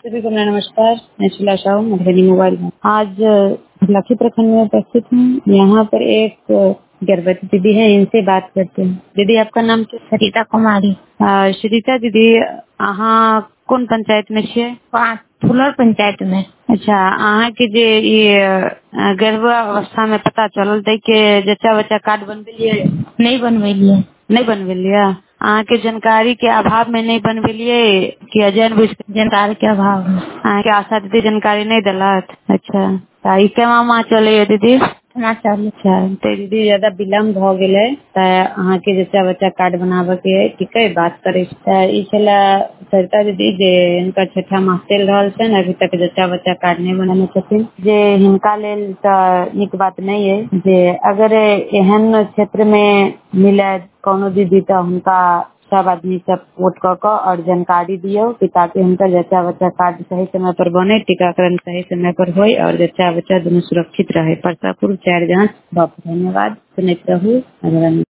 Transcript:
सभी को मेरा नमस्कार। मैं शिला साहू मधुबनी मोबाइल में आज लखी प्रखंड में उपस्थित हूँ। यहाँ पर एक गर्भवती दीदी है, इनसे बात करते हैं। दीदी आपका नाम क्या? सरिता कुमारी। श्रीता दीदी, अहाँ कौन पंचायत में छियै? फुलर पंचायत में। अच्छा, अहाँ के जे ये गर्भावस्था में पता चलल दै के जच्चा बच्चा कार्ड बनबेलियै? नहीं बनवेलिए। नहीं बनबेलियै? अहाँ के जानकारी के अभाव में नहीं बनबेलियै कि अजैन बुझ जानकारी के अभाव में। अहाँ के आशा दीदी जानकारी नहीं दिलत? अच्छा, तो ई केना माह चलैया दीदी? अच्छा, तो दीदी ज्यादा विलम्ब भ गेलै तो अहाँ के जच्चा बच्चा कार्ड बनाबे के ठीक है बात करे। ई छला सरिता दीदी जे इनका छठा माह चल रहा है, अभी तक जच्चा बच्चा कार्ड नहीं बनाने छथिन। जे हिनका लेल तो नीक बात नहीं है। जे अगर एहन क्षेत्र में मिले कोनो दीदी तो हुनका सब आदमी सब वोट क और जानकारी दियो कि ताकि उनका जच्चा बच्चा कार्ड सही समय पर बने, टीकाकरण सही समय पर हो और जच्चा बच्चा दोनों सुरक्षित रहे। परसापुर 4 जांच। धन्यवाद। सुनते रहू।